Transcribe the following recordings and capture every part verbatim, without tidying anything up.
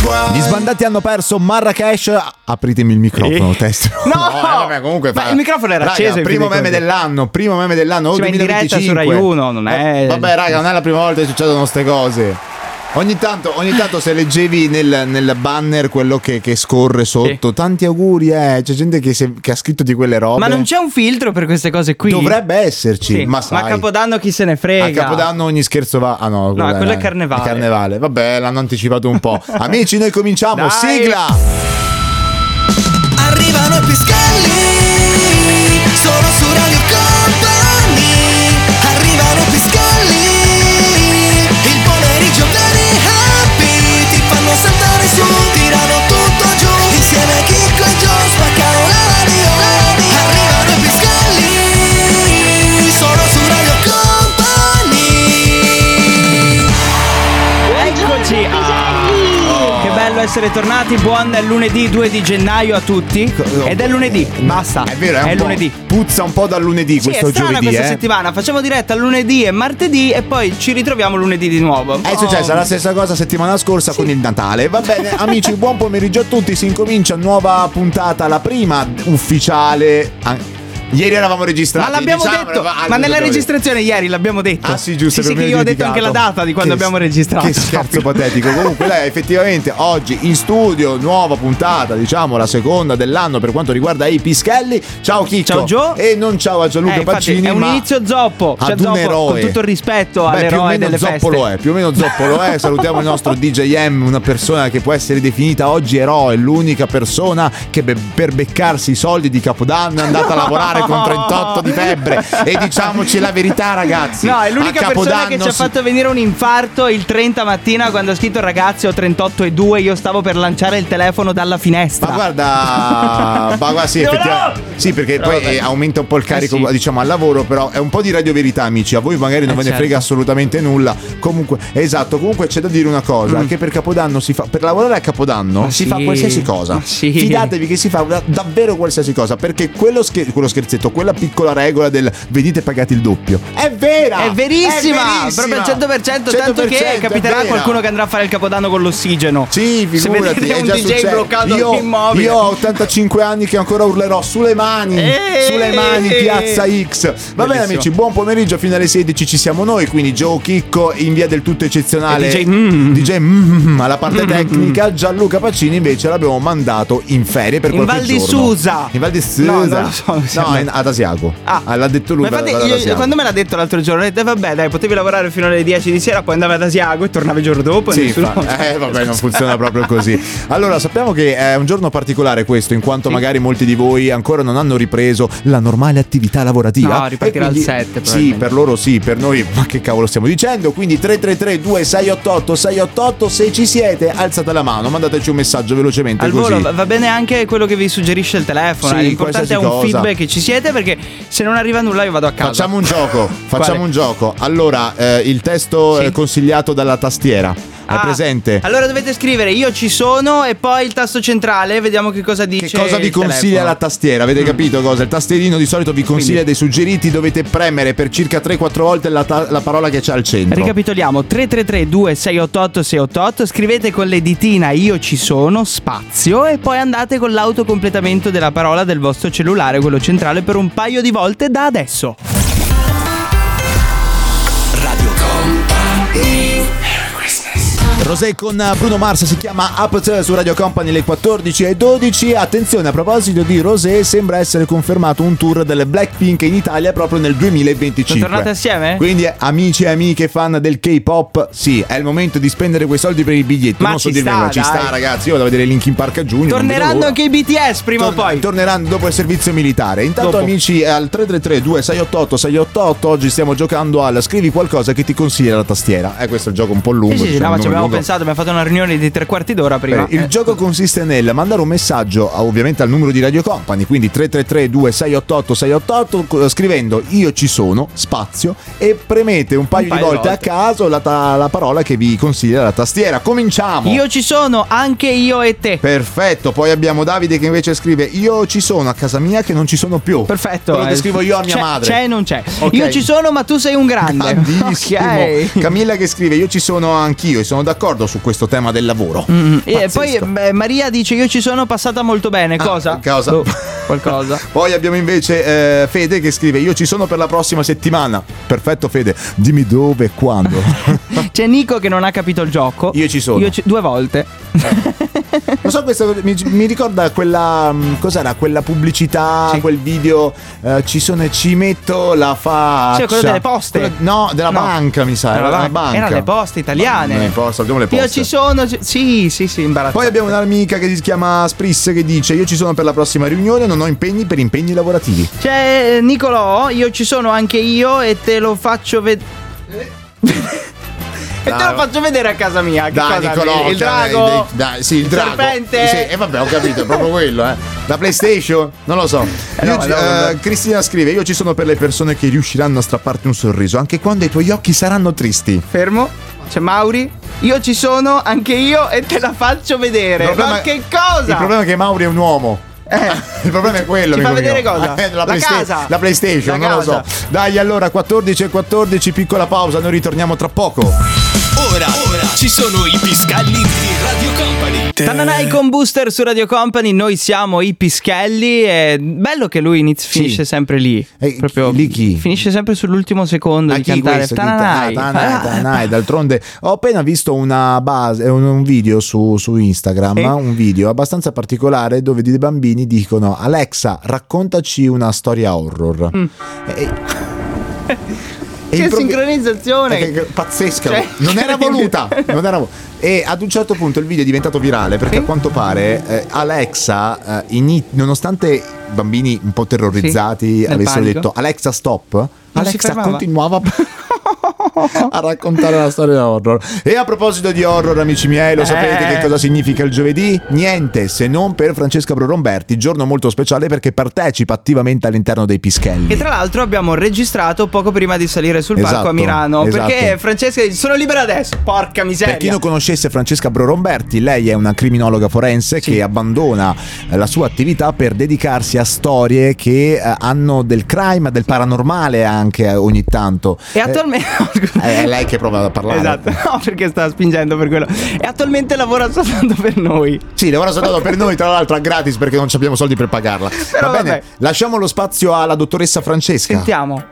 Gli sbandati hanno perso Marrakesh. Apritemi il microfono, Eh. testo. No, no eh, vabbè, comunque ma fa... il microfono era raga, acceso in primo fin dei meme conti. dell'anno, primo meme dell'anno, oh, Sì, ma in diretta su duemilaventicinque. Rai uno, non è- Eh, Vabbè, raga, non è la prima volta che succedono ste cose. Ogni tanto, ogni tanto se leggevi nel, nel banner quello che, che scorre sotto, Sì. tanti auguri, eh, c'è gente che, se- che ha scritto di quelle robe. Ma non c'è un filtro per queste cose qui? Dovrebbe esserci, Sì, ma ma sai. a Capodanno chi se ne frega? A Capodanno ogni scherzo va. Ah no, No, quello è eh, Carnevale. Carnevale. Vabbè, l'hanno anticipato un po'. Amici, noi cominciamo. Dai. Sigla! Arrivano i Piscalli, sono su Radio Company. Arrivano i Piscalli, il pomeriggio dei happy. Ti fanno saltare su, tirano tutto giù. Insieme a Chicco e Gio spaccano la radio. Arrivano i Piscalli, sono su Radio Company. Eccoci. Ah, che bello essere tornati. Buon lunedì due di gennaio a tutti. Ed è lunedì, basta. È vero, è, un è po', lunedì. Puzza un po' dal lunedì Sì, questo è strana giovedì, questa eh. settimana. Facciamo diretta lunedì e martedì e poi ci ritroviamo lunedì di nuovo. È successa la stessa cosa settimana scorsa con il Natale. Va bene, amici, buon pomeriggio a tutti. Si incomincia nuova puntata, la prima ufficiale. Ah, ieri eravamo registrati. Ma l'abbiamo diciamo, detto, ah, ma nella giusto, registrazione ieri l'abbiamo detto. Ah sì, giusto, Sì, sì, per che me io ho detto anche la dimenticato. data di quando Che- abbiamo registrato. Che scherzo patetico. Comunque lei effettivamente oggi in studio, nuova puntata, diciamo la seconda dell'anno per quanto riguarda i Pischelli. Ciao Chicco. Ciao Gio. E non ciao a Gianluca Eh, infatti, Pacini. è un ma inizio zoppo. Cioè ad un zoppo, eroe. con tutto il rispetto Beh, più o all'eroe meno delle zoppo feste. lo è, più o meno zoppo lo è. Salutiamo il nostro D J M, una persona che può essere definita oggi eroe, l'unica persona che be- per beccarsi i soldi di Capodanno è andata a lavorare con trentotto di febbre. E diciamoci la verità, ragazzi. No, è l'unica a persona che ci ha si- fatto venire un infarto il trenta mattina quando ha scritto ragazzi ho trentotto e due, io stavo per lanciare il telefono dalla finestra. Ma guarda, ma guarda, sì, No, effettivamente. no! Sì, perché Però poi vabbè. eh, aumenta un po' il carico, Eh sì. diciamo, al lavoro, però è un po' di radioverità, amici. A voi magari non Eh ve ne certo. frega assolutamente nulla. Comunque, esatto, comunque c'è da dire una cosa, Mm. che per Capodanno si fa per lavorare a Capodanno Ma si sì. fa qualsiasi cosa. Ma sì. Fidatevi che si fa da- davvero qualsiasi cosa, perché quello, scher- quello scherzetto, quella piccola regola del vedete pagate il doppio. È vera! È verissima, È proprio al cento per cento, tanto che cento per cento, è capiterà vera. qualcuno che andrà a fare il Capodanno con l'ossigeno. Sì, Se figurati, vedete è un già D J successo. bloccato io, all'immobile. io ho ottantacinque anni che ancora urlerò sulle mani, Eh, sulle mani, Piazza X. Va bene, Bellissimo. amici, buon pomeriggio, fino alle sedici ci siamo noi, quindi Joe Chicco in via del tutto eccezionale. E D J mm. D J mm, alla parte tecnica, Gianluca Pacini invece l'abbiamo mandato in ferie per In qualche Val di giorno. Susa. In Val di Susa. No, non lo so, mi No, sembra. in- ad Asiago. Ah. l'ha detto lui. Ma infatti vado ad io, Asiago. quando me l'ha detto l'altro giorno ho detto "Eh, vabbè dai potevi lavorare fino alle dieci di sera poi andavi ad Asiago e tornavi il giorno dopo e Sì, nessuno- fa- eh vabbè, non funziona proprio così. Allora, sappiamo che è un giorno particolare questo, in quanto Sì. magari molti di voi ancora non hanno ripreso la normale attività lavorativa. No, ripartirà E quindi- al sette, Sì, probabilmente. per loro sì, per noi ma che cavolo stiamo dicendo? Quindi tre tre tre due sei otto otto sei otto otto, se ci siete alzate la mano, mandateci un messaggio velocemente Al così. volo va- va bene anche quello che vi suggerisce il telefono. Sì, eh, L'importante è un qualsiasi cosa. feedback che ci siete, perché se non arriva nulla io vado a casa. Facciamo un gioco, facciamo Quale? un gioco. Allora, eh, il testo Sì. eh, consigliato dalla tastiera. Hai Ah, presente? Allora dovete scrivere io ci sono e poi il tasto centrale, vediamo che cosa dice. Che cosa vi il consiglia telefono. la tastiera? Avete capito cosa? Il tastierino di solito vi consiglia Quindi- dei suggeriti, dovete premere per circa tre quattro volte la, ta- la parola che c'è al centro. Ricapitoliamo: tre tre tre due sei otto otto sei otto otto, scrivete con le ditina io ci sono, spazio, e poi andate con l'autocompletamento della parola del vostro cellulare, quello centrale, per un paio di volte da adesso. Radio Company. Rosé con Bruno Mars si chiama Up su Radio Company, le quattordici e dodici. Attenzione, a proposito di Rosé, sembra essere confermato un tour delle Blackpink in Italia proprio nel duemilaventicinque. Sono tornate assieme? Quindi amici e amiche fan del K-pop, sì, è il momento di spendere quei soldi per il biglietto. Ma non so ci dirvi sta, come, ci dai. sta ragazzi, io vado a vedere Linkin Park a giugno. non vedo Torneranno l'ora. anche i B T S prima Torn- o poi. Torneranno dopo il servizio militare. Intanto Dopo. amici, al tre tre tre due sei otto otto sei otto otto oggi stiamo giocando al scrivi qualcosa che ti consiglia la tastiera. Eh, questo è il gioco un po' lungo. Sì, sì, sì, diciamo, no, ma non ci abbiamo lungo. pensato, abbiamo fatto una riunione di tre quarti d'ora prima. Eh, il Eh. gioco consiste nel mandare un messaggio a- ovviamente al numero di Radio Company, quindi tre tre tre due sei otto otto sei otto otto, co- scrivendo io ci sono, spazio, e premete un paio, paio di di volte, volte. a caso la, ta- la parola che vi consiglia la tastiera. Cominciamo! Io ci sono, anche io e te. Perfetto, poi abbiamo Davide che invece scrive io ci sono a casa mia che non ci sono più. Perfetto. Quello che eh. scrivo io a mia C'è- madre. C'è e non c'è. Ok. Io ci sono, ma tu sei un grande. Grandissimo. Ok. Camilla che scrive io ci sono anch'io e sono d'accordo d'accordo su questo tema del lavoro. Mm, e Pazzesco. poi beh, Maria dice io ci sono passata molto bene. Cosa? Ah, cosa? Oh, qualcosa. Poi abbiamo invece eh, Fede che scrive io ci sono per la prossima settimana. Perfetto Fede, dimmi dove e quando. C'è Nico che non ha capito il gioco. Io ci sono. Io ci- due volte. Non so, questo mi, mi ricorda quella mh, cos'era quella pubblicità, Sì. quel video eh, ci sono e ci metto la faccia. Cioè, quello delle poste. Quello- no, della No. banca mi sa, Era era la della banca. banca. Erano le poste italiane. Non importa, salutiamo le poste. Io ci sono. ci- Sì, sì, sì, imbarazzante. Poi abbiamo un'amica che si chiama Spris che dice io ci sono per la prossima riunione, non ho impegni per impegni lavorativi. C'è Nicolò, io ci sono anche io e te lo faccio vedere. E te Dai, lo faccio vedere a casa mia. Che Dai cosa? Nicolò, il cioè, drago. dai, dai, sì, il, il drago. serpente. Sì, e vabbè, ho capito, è proprio quello, eh. La PlayStation? Non lo so. Eh Io no, ci- no, no. eh, Cristina scrive: io ci sono per le persone che riusciranno a strapparti un sorriso, anche quando i tuoi occhi saranno tristi. Fermo. C'è Mauri. Io ci sono anche io e te la faccio vedere. Il problema- Ma che cosa? Il problema è che Mauri è un uomo. Eh. Il problema è quello. Ci fa amico vedere mio. cosa? Eh, la, La Playsta- casa. la PlayStation, La non lo so. casa. Dai, allora quattordici e quattordici, piccola pausa, noi ritorniamo tra poco. Ora, ora ci sono i Piscalli di Radio Company. Tananai con Booster su Radio Company, noi siamo i Pischelli. È bello che lui inizia, Sì. finisce sempre lì. E Proprio lì chi? Finisce sempre sull'ultimo secondo Ma di chi cantare. questo? Chi- Tananai. Ah, Tananai, Tananai. D'altronde ho appena visto una base, un, un video su, su Instagram, Sì. un video abbastanza particolare dove dei bambini dicono Alexa, raccontaci una storia horror. Mm. E- e Che il prob- sincronizzazione. Eh, che- pazzesca, Cioè, non era voluta, non era vo- e ad un certo punto il video è diventato virale perché Sì. a quanto pare eh, Alexa, eh, ini- nonostante i bambini un po' terrorizzati Sì, nel avessero panico. detto Alexa stop, si Alexa fermava. continuava a raccontare la storia horror. E a proposito di horror, amici miei, lo Eh. sapete che cosa significa il giovedì? Niente se non per Francesca Broromberti, giorno molto speciale perché partecipa attivamente all'interno dei Pischelli. Che tra l'altro abbiamo registrato poco prima di salire sul Esatto, palco a Milano. esatto. Perché Francesca dice sono libera adesso. Porca miseria. Per chi non conoscesse Francesca Broromberti, lei è una criminologa forense che abbandona eh, la sua attività per dedicarsi a storie che eh, hanno del crime, del paranormale anche eh, ogni tanto. E attualmente. Eh, è lei che prova a parlare. Esatto, no, perché sta spingendo per quello. E attualmente lavora soltanto per noi. Sì, lavora soltanto per noi, tra l'altro a gratis perché non abbiamo soldi per pagarla. Però Va bene, vabbè. lasciamo lo spazio alla dottoressa Francesca. Sentiamo.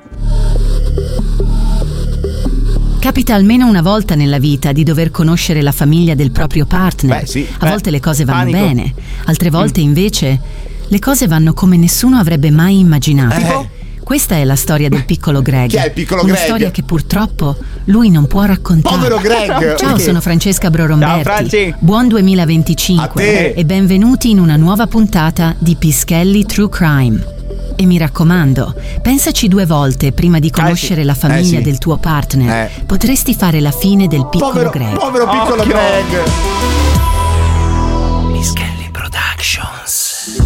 Capita almeno una volta nella vita di dover conoscere la famiglia del proprio partner. Beh, sì. A Beh, volte le cose vanno panico. bene, altre volte invece le cose vanno come nessuno avrebbe mai immaginato. Tipo? Questa è la storia del piccolo Greg. Chi è il piccolo Una Greg? storia che purtroppo lui non può raccontare. Povero Greg. Ciao, Perché? sono Francesca Ciao, Broromberti. Franci. Buon A te. duemilaventicinque e benvenuti in una nuova puntata di Pischelli True Crime. E mi raccomando, pensaci due volte prima di conoscere sì. la famiglia Eh sì. del tuo partner. Eh. Potresti fare la fine del piccolo Povero, Greg. povero piccolo Occhio. Greg. Piscalli Productions.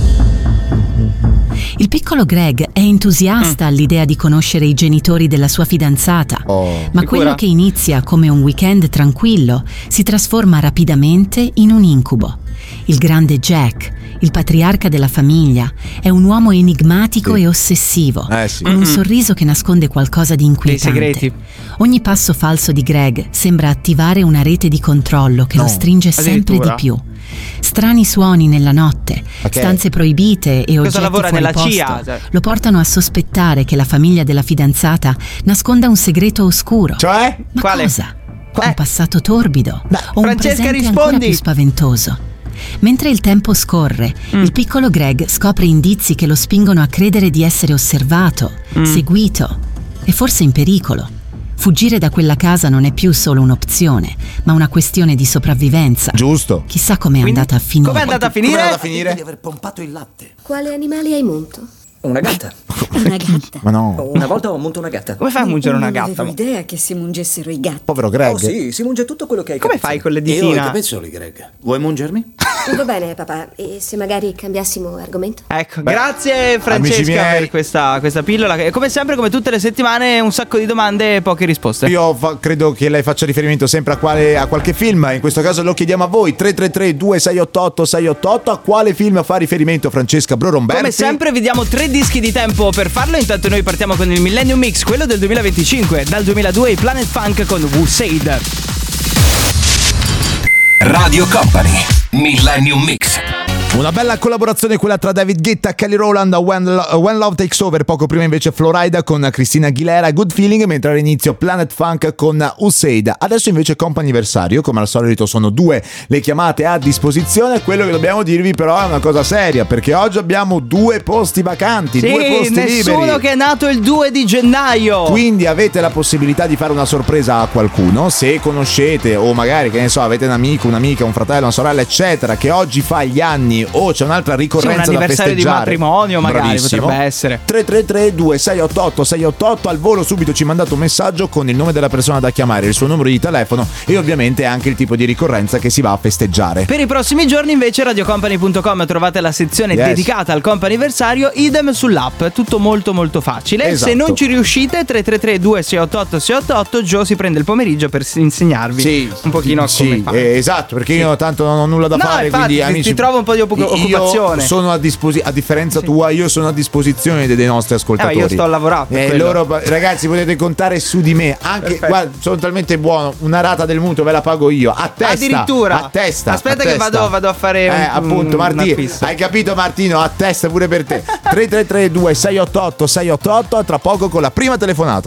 Il piccolo Greg è entusiasta all'idea di conoscere i genitori della sua fidanzata, Oh. ma Sicura? quello che inizia come un weekend tranquillo si trasforma rapidamente in un incubo. Il grande Jack, il patriarca della famiglia, è un uomo enigmatico Sì. e ossessivo, Eh sì. con un sorriso che nasconde qualcosa di inquietante. segreti. Ogni passo falso di Greg sembra attivare una rete di controllo che No. lo stringe sempre di Addirittura? più. Strani suoni nella notte, Ok. stanze proibite e oggetti lavora fuori nella posto C I A, cioè. lo portano a sospettare che la famiglia della fidanzata nasconda un segreto oscuro. Cioè? Ma Quale? cosa? Eh. Un passato torbido o un Francesca, presente ancora rispondi. più spaventoso. Mentre il tempo scorre, Mm. il piccolo Greg scopre indizi che lo spingono a credere di essere osservato, Mm. seguito e forse in pericolo. Fuggire da quella casa non è più solo un'opzione, ma una questione di sopravvivenza. Giusto. Chissà com'è Quindi, andata a finire. com'è andata a Come è finire? andata a finire? Di aver pompato il latte. Quale animale hai munto? Una gatta. Una gatta. Ma no, Una volta ho munto una gatta. Come fai a mungere una Non gatta? avevo idea che si mungessero i gatti. povero Greg. Oh sì, si munge tutto quello che hai Come capezzoli. fai con le Io ho i ditina? capezzoli, Greg. Vuoi mungermi? Va bene, papà. E se magari cambiassimo argomento? Ecco, grazie amici Francesca miei. per questa, questa pillola. Che, come sempre, come tutte le settimane, un sacco di domande e poche risposte. Io fa- credo che lei faccia riferimento sempre a, quale, a qualche film. In questo caso lo chiediamo a voi. tre tre tre due sei otto otto sei otto otto. A quale film fa riferimento Francesca Broromberti? Come sempre vi diamo tre dischi di tempo per farlo. Intanto noi partiamo con il Millennium Mix, quello del duemilaventicinque. Dal duemiladue i Planet Funk con Who Said. Radio Company, Millennium Mix. Una bella collaborazione quella tra David Guetta e Kelly Rowland, When, Lo- When Love Takes Over. Poco prima invece Florida con Christina Aguilera, Good Feeling, mentre all'inizio Planet Funk con Usaid. Adesso invece comp'anniversario, come al solito sono due le chiamate a disposizione. Quello che dobbiamo dirvi però è una cosa seria, perché oggi abbiamo due posti vacanti, Sì, due posti nessuno liberi. che è nato il due di gennaio. Quindi avete la possibilità di fare una sorpresa a qualcuno, se conoscete o magari, che ne so, avete un amico, un'amica, un fratello, una sorella, eccetera, che oggi fa gli anni o c'è un'altra ricorrenza Sì, un da anniversario festeggiare. di matrimonio magari. Bravissimo. Potrebbe essere. tre tre tre due sei otto otto sei otto otto, al volo subito ci mandate un messaggio con il nome della persona da chiamare, il suo numero di telefono e ovviamente anche il tipo di ricorrenza che si va a festeggiare. Per i prossimi giorni invece radiocompany punto com trovate la sezione Yes. dedicata al comp'anniversario, idem sull'app, tutto molto molto facile. Esatto. Se non ci riuscite tre tre tre due sei otto otto sei otto otto, Gio si prende il pomeriggio per insegnarvi Sì, un pochino sì, come fare. eh, esatto, perché io tanto non ho nulla da No, fare, infatti, quindi ti- amici, ti trovo un po' di oppo- occupazione. Io sono a disposizione, a differenza tua, io sono a disposizione dei, dei nostri ascoltatori. Eh, ma io sto a lavorare per Eh, quello. loro, ragazzi, potete contare su di me. Anche Perfetto. guarda, sono talmente buono, una rata del mutuo ve la pago io a testa. Addirittura? A testa. Aspetta a che testa. vado- vado a fare Eh, un- appunto, un Martino, acquisto. hai capito Martino? A testa pure per te. tre tre tre due sei otto otto sei otto otto, tra poco con la prima telefonata.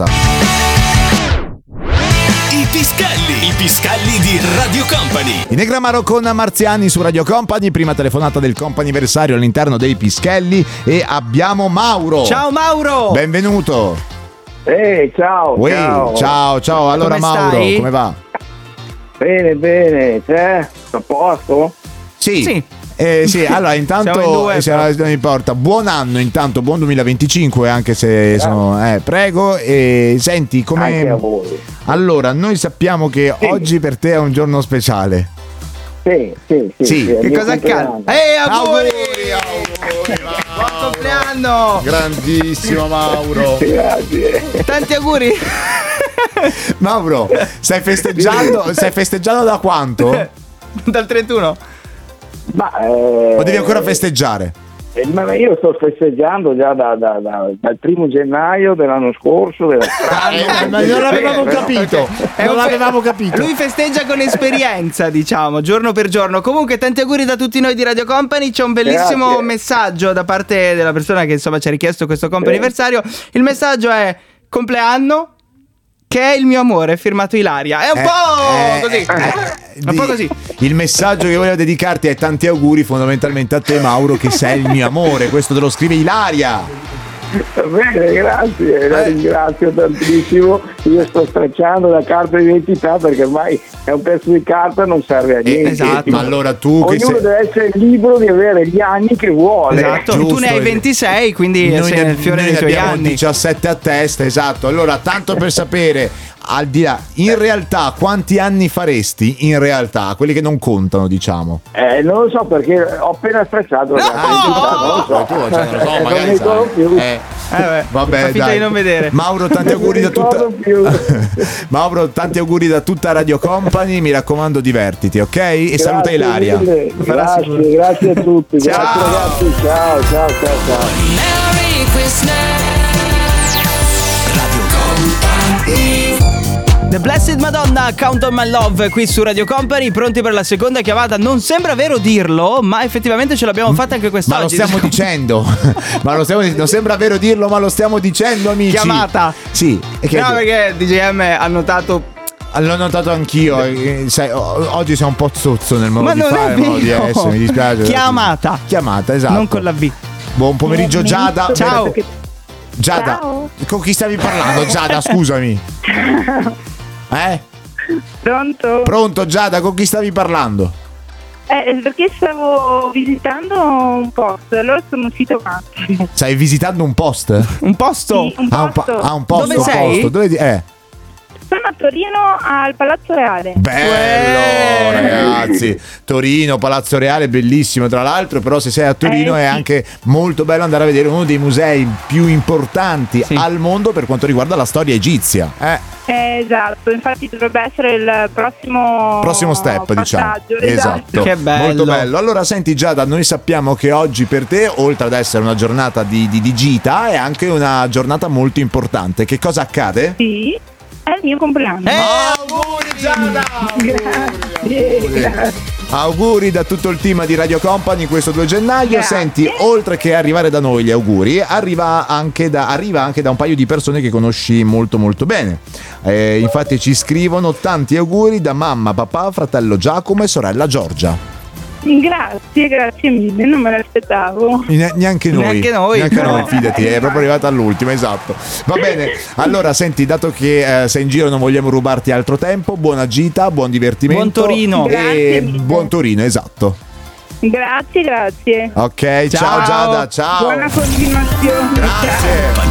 I Piscalli, i Piscalli di Radio Company. In Negramaro con Marziani su Radio Company, prima telefonata del comp'anniversario all'interno dei Pischelli e abbiamo Mauro. Ciao Mauro! Benvenuto. Ehi, ciao, Uè, ciao. ciao, ciao. Allora Come Mauro, stai? come va? Bene, bene, te? A posto? Sì. Sì. Eh, sì, allora Siamo in intanto due, eh, siamo- non importa. Buon anno intanto, buon duemilaventicinque, anche se sono eh, prego e senti Anche a come voi. allora, noi sappiamo che Sì. oggi per te è un giorno speciale. Sì, sì, sì. Sì. sì, è il Che mio cosa accade? compleanno. Ehi, auguri! auguri, Buon compleanno! grandissimo Mauro. Grazie. Tanti auguri! Mauro, stai festeggiando? Stai festeggiando da quanto? Dal trentuno. Ma, eh, O devi ancora festeggiare? eh, ma io sto festeggiando già da, da- da- dal primo gennaio dell'anno scorso. Della... Eh, ma non l'avevamo Eh, capito. È Non un fe- l'avevamo capito. Lui festeggia con esperienza, diciamo, giorno per giorno. Comunque, tanti auguri da tutti noi di Radio Company. C'è un bellissimo Grazie. messaggio da parte della persona che insomma ci ha richiesto questo comp'anniversario. Il messaggio è compleanno, che è il mio amore, firmato Ilaria. È un Eh, po' eh, così. eh, un po' di- così. Il messaggio che volevo dedicarti è tanti auguri fondamentalmente a te Mauro, che sei il mio amore. Questo te lo scrive Ilaria. Bene, grazie, la Eh. ringrazio tantissimo. Io sto stracciando la carta d'identità perché ormai è un pezzo di carta, non serve a niente. esatto. Ma allora tu che Ognuno sei... deve essere libero di avere gli anni che vuole. Esatto, giusto, tu ne hai eh. ventisei, quindi Noi sei ne, nel fiore noi dei ne tuoi abbiamo anni. diciassette a testa, esatto. Allora, tanto per sapere, al di là, in realtà quanti anni faresti in realtà, quelli che non contano, diciamo? Eh, non lo so perché ho appena stracciato la carta d'identità, non lo so. Tu, cioè, non lo so, Eh, magari non mi ricordo sai. più. Eh, Eh, beh, vabbè, fa finta dai. di non vedere. Mauro, tanti Non mi auguri da tutta ricordo più. Mauro, tanti auguri da tutta Radio Company, mi raccomando, divertiti, ok? E saluta Grazie Ilaria. mille, Grazie, grazie a tutti. Ciao. Grazie ragazzi, ciao, ciao, ciao, ciao. Merry Christmas. Radio Company. The Blessed Madonna, Count on My Love, qui su Radio Company, pronti per la seconda chiamata. Non sembra vero dirlo, ma effettivamente ce l'abbiamo fatta anche quest'oggi. Ma lo stiamo Diciamo- dicendo. Ma lo stiamo non sembra vero dirlo, ma lo stiamo dicendo, amici. Chiamata. Sì, e che No, perché D J M ha notato. l'ho notato anch'io. eh, sai, o- oggi sei un po' zozzo nel modo Ma di non fare, è nel modo di vero. essere, mi dispiace. Chiamata. Chiamata, esatto. Non con la V. Buon pomeriggio Giada. Ciao. Giada. Con chi stavi parlando, Giada? Scusami. Eh? Pronto? Pronto Giada, con chi stavi parlando? Eh, perché stavo visitando un posto, allora sono uscito un attimo. Stai visitando un post? Un posto? Sì, un Ah, un, pa- posto. ah, un posto, Dove un sei? posto. Dove di- eh. Sono a Torino al Palazzo Reale. Bello, ragazzi. Torino, Palazzo Reale, bellissimo tra l'altro, però se sei a Torino Eh, è sì. anche molto bello andare a vedere uno dei musei più importanti Sì. al mondo per quanto riguarda la storia egizia. Eh, Eh, esatto, infatti dovrebbe essere il prossimo prossimo step, diciamo. passaggio. Esatto. Che bello. Molto bello. Allora senti Giada, noi sappiamo che oggi per te, oltre ad essere una giornata di, di, di gita, è anche una giornata molto importante. Che cosa accade? Sì. È il mio compleanno. Eh, auguri Giada! Grazie, grazie. Auguri da tutto il team di Radio Company questo due gennaio. Grazie. Senti, oltre che arrivare da noi gli auguri, arriva anche da, arriva anche da un paio di persone che conosci molto molto bene. Eh, infatti ci scrivono tanti auguri da mamma, papà, fratello Giacomo e sorella Giorgia. Grazie, grazie mille, non me l'aspettavo. Ne- neanche noi, Neanche noi. neanche noi, No. fidati, è proprio arrivata all'ultima, esatto. Va bene, allora senti, dato che eh, sei in giro non vogliamo rubarti altro tempo, buona gita, buon divertimento. Buon Torino. Grazie E mille. buon Torino, esatto. Grazie, grazie. Ok, ciao, Ciao. Giada, ciao. Buona continuazione. Grazie.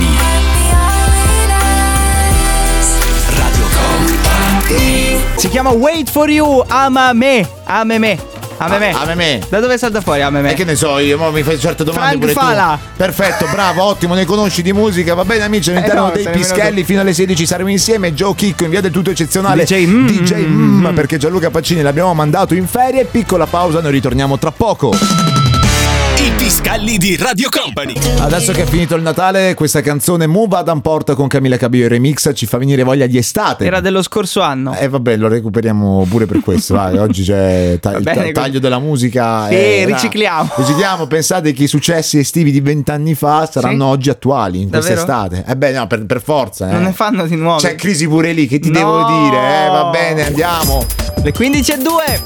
Radio Company. Si chiama Wait for You, ama me, ame me. Ame me. Ame me. Da dove salta fuori ame me? E che ne so, io mo mi fai certe domande Frank pure tu. Fala. Perfetto, bravo, ottimo, ne conosci di musica. Va bene amici, all'interno Eh no, dei sei nemmeno Pischelli fino alle sedici saremo insieme. Joe Chicco in via del tutto eccezionale. D J mm, D J mm, perché Gianluca Pacini l'abbiamo mandato in ferie. Piccola pausa, noi ritorniamo tra poco. I Piscalli di Radio Company. Adesso che è finito il Natale, questa canzone Move Adam Porta con Camilla Cabello e Remix ci fa venire voglia di estate. Era dello scorso anno. E eh, vabbè, lo recuperiamo pure per questo. Vai, oggi c'è ta- Va il bene, ta- taglio della musica. Sì, eh, ricicliamo. Ricicliamo. Pensate che i successi estivi di vent'anni fa saranno Sì? oggi attuali in Davvero? quest'estate. Eh beh, no, per, per forza. Eh. Non ne fanno di nuovo. C'è crisi pure lì, che ti No. devo dire? Eh, va bene, andiamo. Le quindici e due.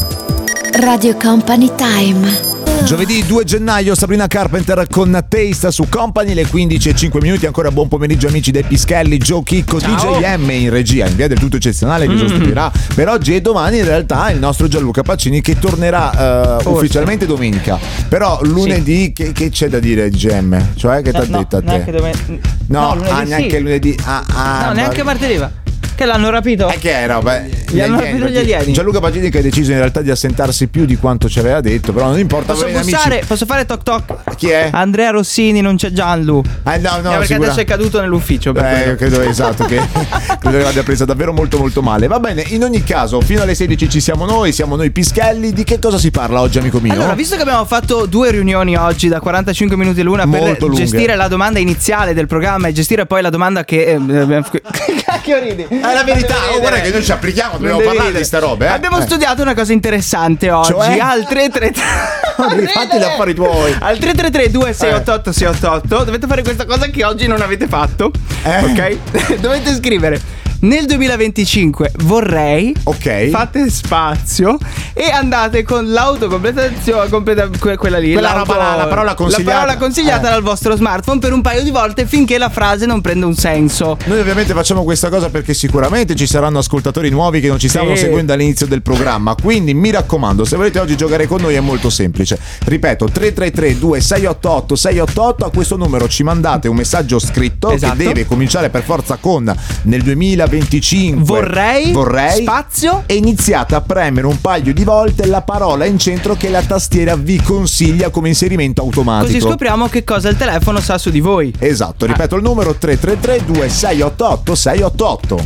Radio Company Time. Giovedì due gennaio Sabrina Carpenter con Taste su Company, le quindici e cinque minuti. Ancora buon pomeriggio amici dei Pischelli, Joe Chicco, Ciao. D J M in regia in via del tutto eccezionale che Mm. sostituirà per oggi e domani in realtà il nostro Gianluca Pacini che tornerà uh, ufficialmente domenica. Però lunedì che, che c'è da dire D J M? Cioè che ti ha No, detto a te? neanche dove- No, no, lunedì ah, neanche sì. lunedì. Ah, ah, No, ma- neanche martedì va. Che l'hanno rapito? Eh, che era? Beh, Gli hanno rapito gli alieni. Gianluca Pacini che ha deciso in realtà di assentarsi più di quanto ci aveva detto, però non importa. Posso va bene, bussare? amici. Posso fare toc toc? Chi è? Andrea Rossini, non c'è Gianlu. Eh, no, no, Eh, perché sicura- adesso è caduto nell'ufficio. Per Eh, quello. io credo esatto che credo che l'abbia presa davvero molto molto male. Va bene, in ogni caso, fino alle sedici ci siamo noi, siamo noi Pischelli. Di che cosa si parla oggi, amico mio? Allora, visto che abbiamo fatto due riunioni oggi da quarantacinque minuti l'una per Molto lunghe. gestire la domanda iniziale del programma e gestire poi la domanda che eh, abbiamo- che cacchio ridi? È la verità, oh, guarda che noi ci applichiamo, dobbiamo parlare di sta roba, eh. Abbiamo Eh. studiato una cosa interessante oggi. Cioè? Al tre tre tre Fatti gli affari tuoi. Al tre tre tre due sei otto otto sei otto otto dovete fare questa cosa che oggi non avete fatto. Eh. Ok? Dovete scrivere nel duemilaventicinque vorrei. Ok. Fate spazio e andate con l'autocompletazione completa, que- quella lì. Quella l'auto- roba là, la parola consigliata. La parola consigliata Eh. dal vostro smartphone per un paio di volte finché la frase non prende un senso. Noi ovviamente facciamo questa cosa perché sicuramente ci saranno ascoltatori nuovi che non ci stavano Sì. seguendo all'inizio del programma. Quindi mi raccomando, se volete oggi giocare con noi è molto semplice. Ripeto, tre tre tre due sei otto otto sei otto otto. A questo numero ci mandate un messaggio scritto Esatto. che deve cominciare per forza con nel duemilaventicinque Vorrei, vorrei spazio. e iniziate a premere un paio di volte la parola in centro che la tastiera vi consiglia come inserimento automatico. Così scopriamo che cosa il telefono sa su di voi. Esatto, ripeto il numero tre tre tre due sei otto otto sei otto otto.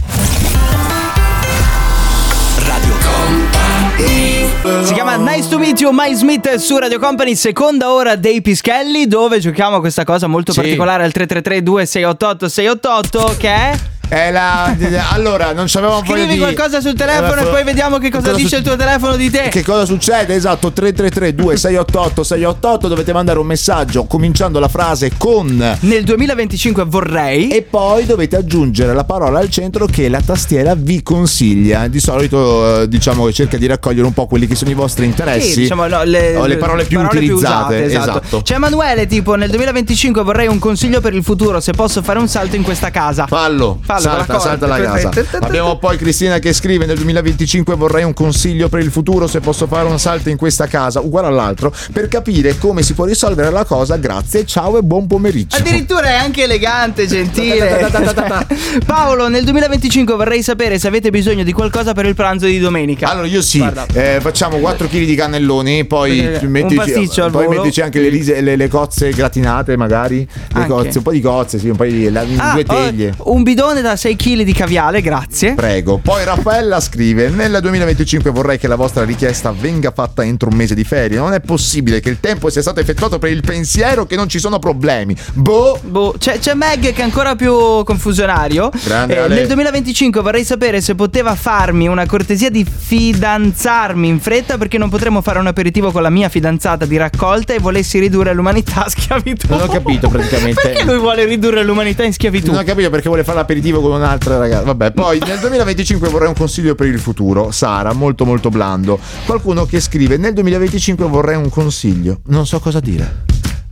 Radio Company. Si chiama Nice to Meet You, Mike Smith su Radio Company, seconda ora dei Pischelli, dove giochiamo a questa cosa molto Sì. particolare al tre tre tre due sei otto otto sei otto otto, che è... È la... Allora, non c'avevamo voglia Scrivi di... qualcosa sul telefono Eh, e poi vediamo che cosa, dice suc- il tuo telefono di te. Che cosa succede? Esatto, tre tre tre due sei otto otto sei otto otto. Dovete mandare un messaggio cominciando la frase con Nel duemilaventicinque vorrei. e poi dovete aggiungere la parola al centro che la tastiera vi consiglia. Di solito eh, diciamo che cerca di raccogliere un po' quelli che sono i vostri interessi. Sì, diciamo, no, le, o le parole più utilizzate. usate, esatto. Esatto. C'è Emanuele tipo nel duemilaventicinque vorrei un consiglio per il futuro, se posso fare un salto in questa casa. Fallo, Fallo, salta, raccolta. salta la casa. Abbiamo poi Cristina che scrive nel duemilaventicinque vorrei un consiglio per il futuro se posso fare un salto in questa casa, uguale all'altro, per capire come si può risolvere la cosa. Grazie, ciao e buon pomeriggio. Addirittura è anche elegante, gentile. Paolo, nel duemilaventicinque vorrei sapere se avete bisogno di qualcosa per il pranzo di domenica. Allora io sì, Guarda. eh, facciamo quattro chili di cannelloni, poi Un mettici, pasticcio al poi volo. mettici anche le, rise- le, le cozze gratinate magari, le Anche. cozze, un po' di cozze, sì, un po' di la, Ah, due teglie. oh, un bidone bidone da sei chili di caviale, grazie. Prego. Poi Raffaella scrive: nel duemilaventicinque vorrei che la vostra richiesta venga fatta entro un mese di ferie. Non è possibile che il tempo sia stato effettuato per il pensiero che non ci sono problemi. Boh. Boh. C'è, c'è Meg che è ancora più confusionario. Grande, eh, Ale. nel duemilaventicinque vorrei sapere se poteva farmi una cortesia di fidanzarmi in fretta, perché non potremo fare un aperitivo con la mia fidanzata di raccolta e volessi ridurre l'umanità a schiavitù. Non ho capito praticamente. Perché lui vuole ridurre l'umanità in schiavitù? Non ho capito perché vuole fare l'aperitivo con un'altra ragazza. Vabbè, poi nel duemilaventicinque vorrei un consiglio per il futuro. Sara, molto molto blando. Qualcuno che scrive: nel duemilaventicinque vorrei un consiglio. Non so cosa dire.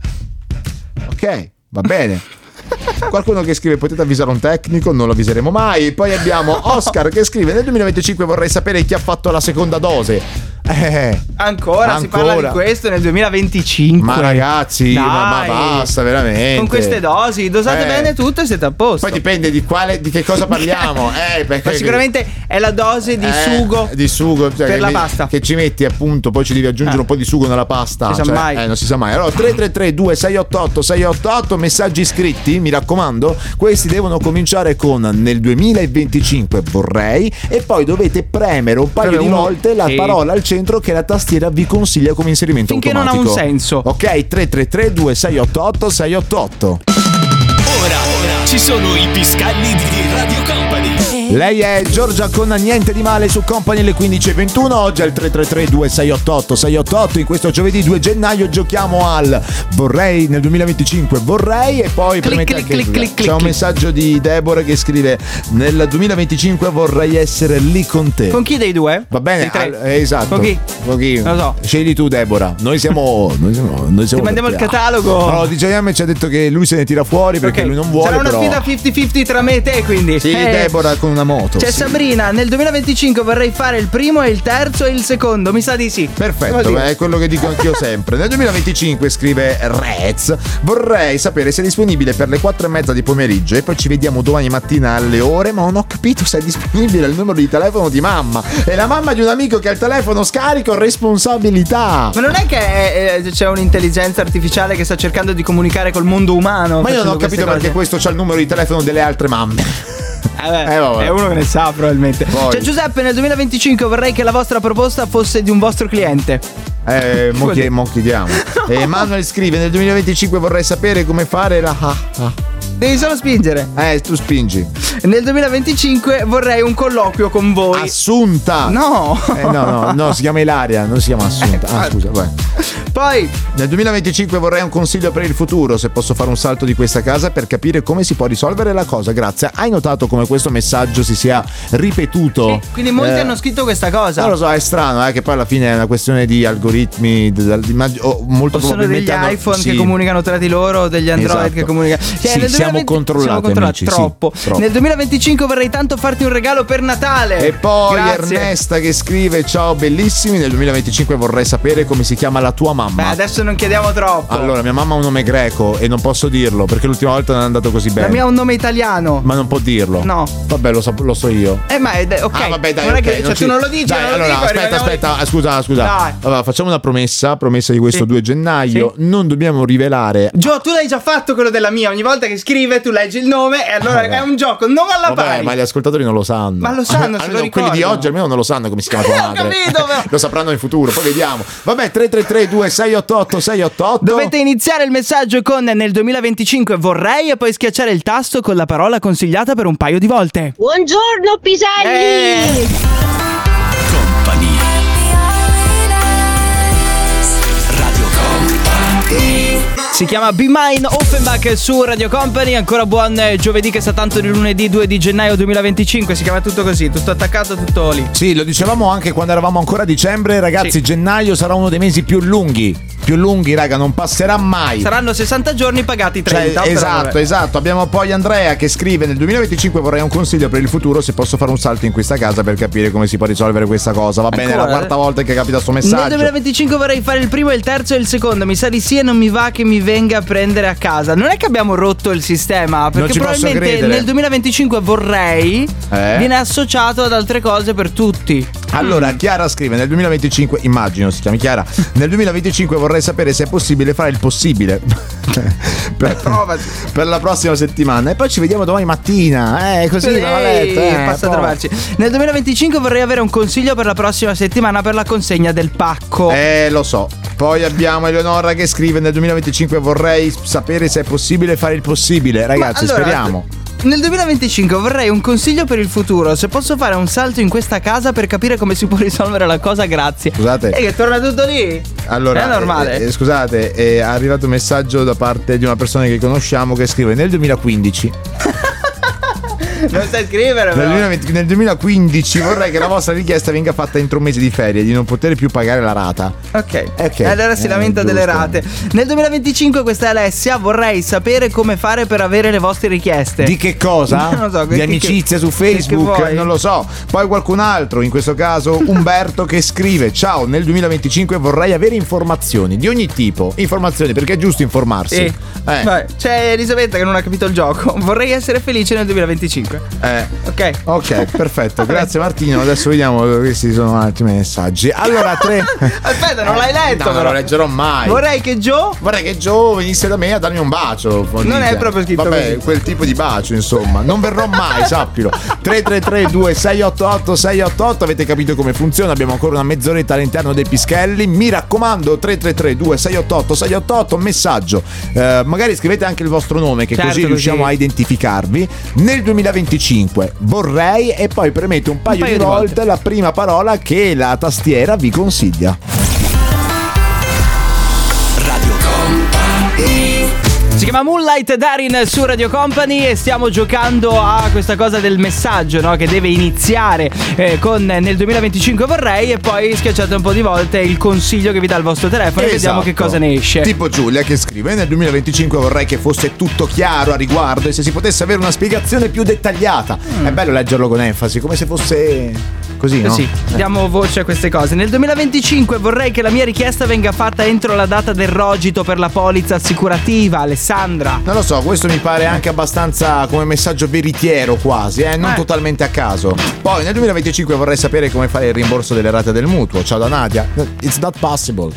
Ok, va bene. Qualcuno che scrive: potete avvisare un tecnico, non lo avviseremo mai. Poi abbiamo Oscar che scrive: nel duemilaventicinque vorrei sapere chi ha fatto la seconda dose. Eh, ancora, ancora si parla di questo nel duemilaventicinque. Ma ragazzi, ma, ma basta veramente. Con queste dosi dosate eh. bene tutto e siete a posto. Poi dipende di quale, di che cosa parliamo. eh, perché Ma sicuramente è la dose di eh, sugo di sugo cioè per che la mi- pasta. che ci metti appunto, poi ci devi aggiungere Ah. un po' di sugo nella pasta. Non si sa cioè, mai. Eh, non si sa mai. Allora tre tre tre due sei otto otto sei otto otto messaggi scritti, mi raccomando. Questi devono cominciare con nel duemilaventicinque vorrei, e poi dovete premere un paio Però di uno- volte la sì. parola al centro che la tastiera vi consiglia come inserimento Finché non ha automatico. un senso. Ok, tre tre tre due sei otto otto sei otto otto. Ora, ora ci sono i Piscalli di Radio Company. Lei è Giorgia con Niente di male su Company alle quindici e ventuno. Oggi è il tre tre tre due sei otto otto sei otto otto. In questo giovedì due gennaio giochiamo al vorrei nel duemilaventicinque vorrei, e poi Clic, permette clic, anche- clic, clic, c'è clic, un clic. messaggio di Deborah che scrive: nel duemilaventicinque vorrei essere lì con te. Con chi dei due? Va bene, Dei tre? al- eh, esatto. Con chi? Con chi? Non lo so. Scegli tu, Deborah. Noi siamo. Noi siamo, noi siamo Ti mandiamo per il te. catalogo. No, D J M ci ha detto che lui se ne tira fuori perché Ok. lui non vuole. Sarà una però... sfida cinquanta cinquanta tra me e te, quindi. Sì, Eh. Deborah con una moto. C'è sì. Sabrina, nel duemilaventicinque vorrei fare il primo e il terzo e il secondo. Mi sa di sì. Perfetto, Devo dire. è quello che dico anch'io sempre. Nel duemilaventicinque, scrive Rez, vorrei sapere se è disponibile per le quattro e mezza di pomeriggio e poi ci vediamo domani mattina alle ore, ma non ho capito se è disponibile il numero di telefono di mamma. È la mamma di un amico che ha il telefono scarico, responsabilità. Ma non è che eh, eh, c'è un'intelligenza artificiale che sta cercando di comunicare col mondo umano? Ma io non facendo ho capito queste perché cose? questo c'ha il numero di telefono delle altre mamme. Eh beh, Eh, vabbè. è uno che ne sa probabilmente. Poi. C'è Giuseppe, nel duemilaventicinque vorrei che la vostra proposta fosse di un vostro cliente. Eh, mo, chi- mo chiediamo. E Emanuele scrive: nel duemilaventicinque vorrei sapere come fare la ah, ah. Devi solo spingere. Eh, tu spingi. Nel duemilaventicinque vorrei un colloquio con voi. Assunta. No. Eh, no, no, no, si chiama Ilaria, non si chiama Assunta. Ah, scusa, vai. Poi Nel duemilaventicinque vorrei un consiglio per il futuro, se posso fare un salto di questa casa per capire come si può risolvere la cosa. Grazie. Hai notato come questo messaggio si sia ripetuto? sì, quindi molti Eh, hanno scritto questa cosa. Non lo so, è strano, eh, che poi alla fine è una questione di algoritmi, di, di, di, o molto O sono degli probabilmente hanno- iPhone sì. che comunicano tra di loro, o degli Android Esatto. che comunicano. Sì, nel siamo duemilaventi controllati, siamo controllati amici, sì, troppo. troppo. Nel duemilaventicinque vorrei tanto farti un regalo per Natale. E poi Grazie. Ernesta che scrive: ciao bellissimi, nel duemilaventicinque vorrei sapere come si chiama la tua mamma. Beh, adesso non chiediamo troppo. Allora, mia mamma ha un nome greco e non posso dirlo perché l'ultima volta non è andato così bene. La mia ha un nome italiano. Ma non può dirlo. No. Vabbè, lo so, lo so io. Eh, ma è de- ok. Ah, vabbè, dai, non è ok, che cioè, non tu ci- non lo dici, Dai, non lo allora, dico, aspetta, rimaniamo lì. aspetta, ah, scusa, scusa. Dai. Allora, facciamo una promessa, promessa di questo Sì. due gennaio. Non dobbiamo rivelare. Gio, tu l'hai già fatto quello della mia. Ogni volta che scrive, tu leggi il nome e allora Vabbè. è un gioco. Non alla Vabbè, pari. ma gli ascoltatori non lo sanno. Ma lo sanno, se Almeno lo quelli di ricordano. oggi almeno non lo sanno come si chiama tua Ho madre. capito, però. Lo sapranno in futuro, poi vediamo. Vabbè, tre tre tre due sei otto otto sei otto otto. Dovete iniziare il messaggio con nel duemilaventicinque vorrei e poi schiacciare il tasto con la parola consigliata per un paio di volte. Buongiorno Piselli! Eh. Company. Radio Company. Si chiama Be Mine Offenbach su Radio Company. Ancora buon eh, giovedì che sta tanto di lunedì due di gennaio duemilaventicinque. Si chiama tutto così, tutto attaccato, tutto lì. Sì, lo dicevamo anche quando eravamo ancora a dicembre, ragazzi. Sì. Gennaio sarà uno dei mesi più lunghi. Più lunghi, raga, non passerà mai. Saranno sessanta giorni pagati trenta. Cioè, però esatto, vabbè. esatto. Abbiamo poi Andrea che scrive: nel duemilaventicinque vorrei un consiglio per il futuro, se posso fare un salto in questa casa per capire come si può risolvere questa cosa. Va bene, è la Ancora? quarta volta che capita sto Nel messaggio. duemilaventicinque vorrei fare il primo, il terzo e il secondo. Mi sa di sì e non mi va che mi venga a prendere a casa. Non è che abbiamo rotto il sistema, perché ci posso probabilmente credere. nel duemilaventicinque vorrei Eh? viene associato ad altre cose per tutti. Allora, Chiara scrive: nel duemilaventicinque, immagino si chiami Chiara, nel duemilaventicinque vorrei vorrei sapere se è possibile fare il possibile per, per la prossima settimana. E poi ci vediamo domani mattina. Eh, così Ehi, non ho letto, eh, basta poi. trovarci. Nel duemilaventicinque vorrei avere un consiglio per la prossima settimana per la consegna del pacco. Eh, lo so. Poi abbiamo Eleonora che scrive: nel duemilaventicinque vorrei sapere se è possibile fare il possibile. Ragazzi, allora, speriamo. Nel duemilaventicinque vorrei un consiglio per il futuro. Se posso fare un salto in questa casa per capire come si può risolvere la cosa, grazie. Scusate. E che torna tutto lì? Allora, è normale. eh, eh, scusate, è arrivato un messaggio da parte di una persona che conosciamo che scrive: nel duemilaquindici Non sai scrivere, nel, però. duemilaventi nel duemilaquindici vorrei che la vostra richiesta venga fatta entro un mese di ferie, di non poter più pagare la rata. Ok, Ok. allora si Eh, lamenta delle giusto. rate. Nel duemilaventicinque, questa è Alessia, vorrei sapere come fare per avere le vostre richieste. Di che cosa? Non lo so, di che- amicizia che- su Facebook? che vuoi? Non lo so. Poi qualcun altro, in questo caso Umberto, che scrive: ciao, nel duemilaventicinque vorrei avere informazioni di ogni tipo. Informazioni, perché è giusto informarsi. Sì. Eh. Vai. C'è Elisabetta che non ha capito il gioco. Vorrei essere felice nel duemilaventicinque. Eh. Ok. Ok, perfetto. Grazie Martino. Adesso vediamo, questi sono altri messaggi. Allora, tre. Aspetta, non l'hai letto, No, non però. lo leggerò mai. Vorrei che Joe. Vorrei che Joe venisse da me a darmi un bacio. Non è proprio scritto Vabbè, così. quel tipo di bacio, insomma. Non verrò mai, sappilo. tre tre tre due sei otto otto sei otto otto. Avete capito come funziona? Abbiamo ancora una mezz'oretta all'interno dei pischelli. Mi raccomando, tre tre tre due sei otto otto sei otto otto. Messaggio. Eh, magari scrivete anche il vostro nome, che Certo, così così. riusciamo a identificarvi. Nel duemilaventicinque vorrei, e poi premete un paio, paio di, di volte, volte la prima parola che la tastiera vi consiglia. Radio Company. Si chiama Moonlight Darin su Radio Company e stiamo giocando a questa cosa del messaggio, no? Che deve iniziare eh, con nel duemilaventicinque vorrei, e poi schiacciate un po' di volte il consiglio che vi dà il vostro telefono e vediamo che cosa ne esce. Tipo Giulia che scrive: nel duemilaventicinque vorrei che fosse tutto chiaro a riguardo e se si potesse avere una spiegazione più dettagliata. Mm. È bello leggerlo con enfasi, come se fosse così, no? Sì, diamo voce a queste cose. Nel duemilaventicinque vorrei che la mia richiesta venga fatta entro la data del rogito per la polizza assicurativa. Alessandra. Non lo so, questo mi pare anche abbastanza come messaggio veritiero quasi, eh? non Eh. totalmente a caso. Poi nel duemilaventicinque vorrei sapere come fare il rimborso delle rate del mutuo. Ciao da Nadia. It's not possible.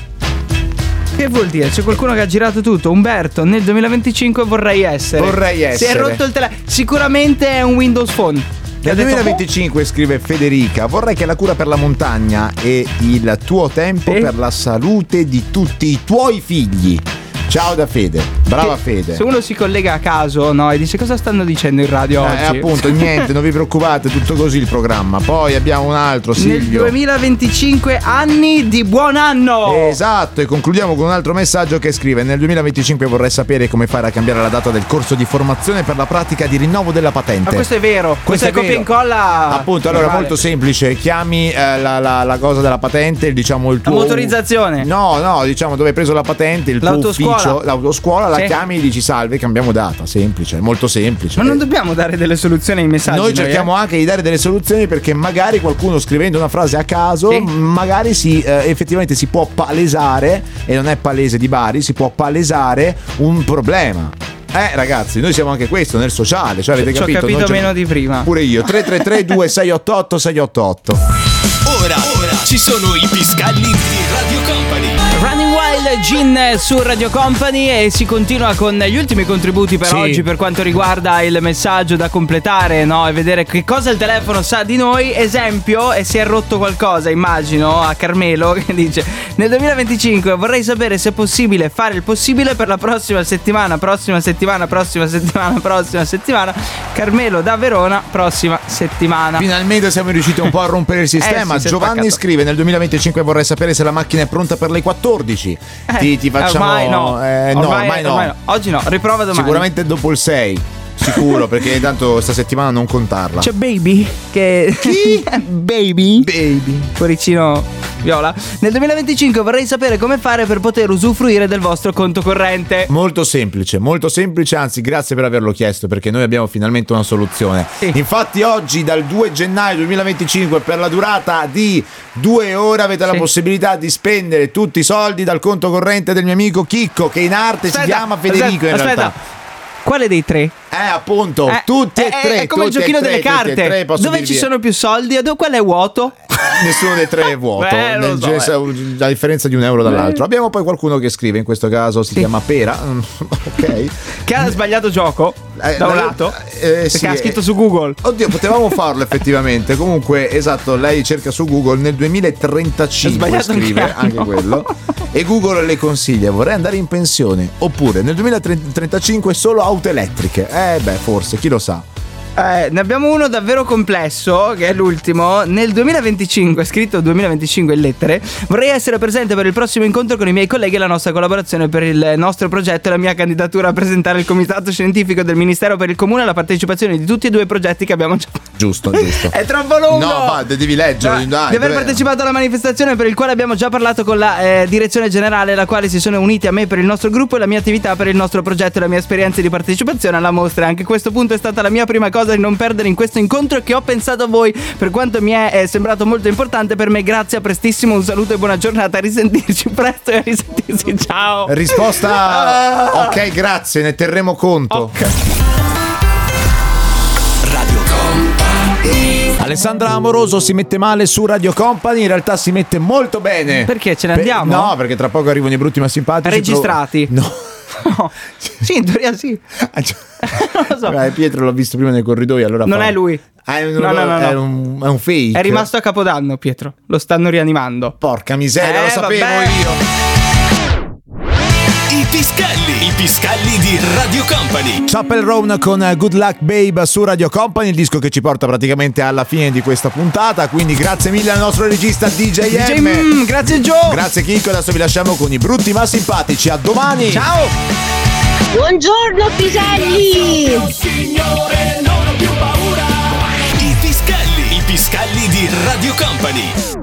Che vuol dire? C'è qualcuno che ha girato tutto. Umberto, nel duemilaventicinque vorrei essere. Vorrei Si è essere. rotto il telefono. Sicuramente è un Windows Phone. Che ha Nel detto, duemilaventicinque scrive Federica: vorrei che la cura per la montagna e il tuo tempo Sì. per la salute di tutti i tuoi figli. Ciao da Fede, brava che Fede. Se uno si collega a caso, no, e dice cosa stanno dicendo in radio Eh, oggi? appunto, niente, non vi preoccupate, tutto così il programma. Poi abbiamo un altro, Nel Silvio. duemilaventicinque anni di buon anno. Esatto, e concludiamo con un altro messaggio che scrive: nel duemilaventicinque vorrei sapere come fare a cambiare la data del corso di formazione per la pratica di rinnovo della patente. Ma questo è vero. Questo, è copia e vero. incolla. Appunto, allora normale. molto semplice. Chiami eh, la, la, la cosa della patente, diciamo il La tuo motorizzazione. No, no, diciamo dove hai preso la patente, il tuo L'autoscuola. ufficio, l'autoscuola, la Sì. chiami e dici salve, cambiamo data, semplice, molto semplice. Ma non dobbiamo dare delle soluzioni ai messaggi. Noi cerchiamo anche di dare delle soluzioni, perché magari qualcuno scrivendo una frase a caso, Sì. magari si eh, effettivamente si può palesare, e non è palese di Bari, si può palesare un problema. Eh ragazzi, noi siamo anche questo nel sociale, cioè avete Ci ho capito? capito Non c'è- meno di prima. Pure io. tre tre tre due sei otto otto sei otto otto. Ora, ora ci sono i piscalli di Radio Company. Running Wild Gin su Radio Company, e si continua con gli ultimi contributi per Sì. oggi per quanto riguarda il messaggio da completare, no? E vedere che cosa il telefono sa di noi. Esempio, e si è rotto qualcosa, immagino, a Carmelo che dice: nel duemilaventicinque vorrei sapere se è possibile fare il possibile per la prossima settimana, prossima settimana, prossima settimana, prossima settimana. Carmelo da Verona, prossima settimana. Finalmente siamo riusciti un po' a rompere il sistema. Eh sì, si è Giovanni spaccato. scrive: nel duemilaventicinque vorrei sapere se la macchina è pronta per le quattordici. Eh, ti, ti facciamo ormai no. eh, no, Ormai- ormai no. ormai no. Oggi no, riprova domani. Sicuramente dopo il sei. Sicuro, perché tanto sta settimana non contarla. C'è Baby che Chi? Baby Baby. cuoricino viola. Nel duemilaventicinque vorrei sapere come fare per poter usufruire del vostro conto corrente. Molto semplice, molto semplice, anzi grazie per averlo chiesto, perché noi abbiamo finalmente una soluzione. Sì. Infatti oggi dal due gennaio duemilaventicinque per la durata di due ore avete la Sì. possibilità di spendere tutti i soldi dal conto corrente del mio amico Chicco, che in arte si Aspetta, chiama Federico in aspetta, realtà. aspetta. Quale dei tre? Eh, appunto, Eh, tutti e è- tre. È come il tutti e giochino tre, delle tutti e carte. tre, posso Dove dirvi- ci sono più soldi? Dove- Quello è vuoto. Nessuno dei tre è vuoto, Beh, lo nel so, genere- a differenza di un euro dall'altro. Abbiamo poi qualcuno che scrive, in questo caso si chiama Pera, mm, ok. Che ha sbagliato gioco Eh, da un eh, lato. eh, Perché sì, ha scritto eh. su Google. Oddio, potevamo farlo effettivamente. Comunque, esatto, lei cerca su Google nel È duemilatrentacinque, sbagliato scrive anche anche anno. quello. E Google le consiglia: vorrei andare in pensione. Oppure nel duemilatrentacinque solo auto elettriche. Eh beh, forse, chi lo sa. Eh, ne abbiamo uno davvero complesso, che è l'ultimo. Nel duemilaventicinque, scritto duemilaventicinque in lettere, vorrei essere presente per il prossimo incontro con i miei colleghi e la nostra collaborazione per il nostro progetto e la mia candidatura a presentare il comitato scientifico del Ministero per il Comune alla partecipazione di tutti e due i progetti che abbiamo già fatto. Giusto, giusto. È troppo lungo! No, va, devi leggerlo. No, dai, di aver dove- partecipato alla manifestazione per il quale abbiamo già parlato con la eh, direzione generale, la quale si sono uniti a me per il nostro gruppo e la mia attività per il nostro progetto e la mia esperienza di partecipazione alla mostra. Anche questo punto è stata la mia prima cosa di non perdere in questo incontro, che ho pensato a voi per quanto mi è eh, sembrato molto importante per me. Grazie, a prestissimo, un saluto e buona giornata, a risentirci presto e a risentirci, ciao. Risposta ok, grazie, ne terremo conto. Radio Company. Alessandra Amoroso si mette male su Radio Company, in realtà si mette molto bene. Perché ce ne Per- andiamo? no, perché tra poco arrivano i brutti ma simpatici. Registrati? No. No. Sì, in teoria sì. Non lo so. Eh, Pietro l'ho visto prima nei corridoi, allora Non fa- è lui. Ah, è un, No, no, no, è no. un, è un fake. È rimasto a Capodanno, Pietro. Lo stanno rianimando. Porca miseria, Eh, lo sapevo vabbè. io. I Piscalli. I Piscalli di Radio Company. Chapel Roan con Good Luck Babe su Radio Company, il disco che ci porta praticamente alla fine di questa puntata. Quindi grazie mille al nostro regista D J D J M. mm, grazie Joe. Grazie Chicco, adesso vi lasciamo con i brutti ma simpatici. A domani. Ciao. Buongiorno Piselli! Signore, non ho più paura. I Piscalli. I Piscalli di Radio Company.